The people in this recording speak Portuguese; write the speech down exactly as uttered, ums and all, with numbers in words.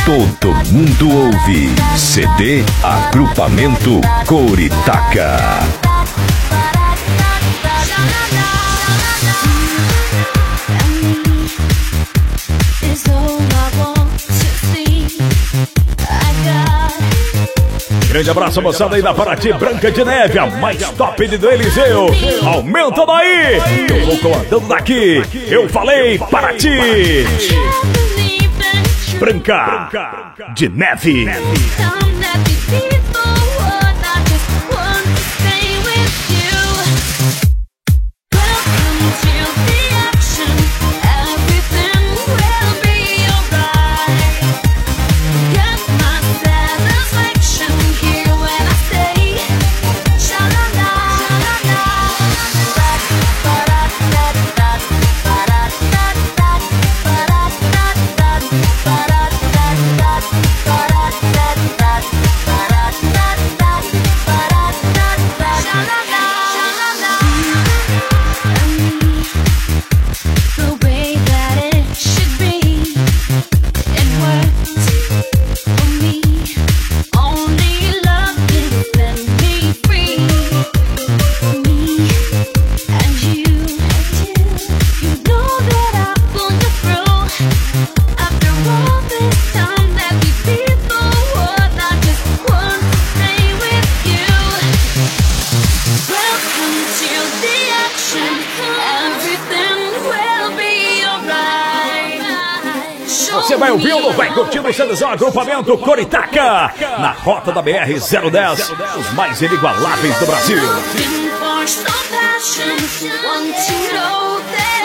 todo mundo ouve. C D Agrupamento Coritaca. Grande abraço, moçada aí da Paraty, Branca de Neve, a mais top de do Eliseu. Aumenta daí, eu vou comandando daqui. Eu falei Paraty, Branca de Neve. Você vai ouvindo, vai curtindo o Cedezão Agrupamento Coritaca na rota da B R zero dez, os mais inigualáveis do Brasil.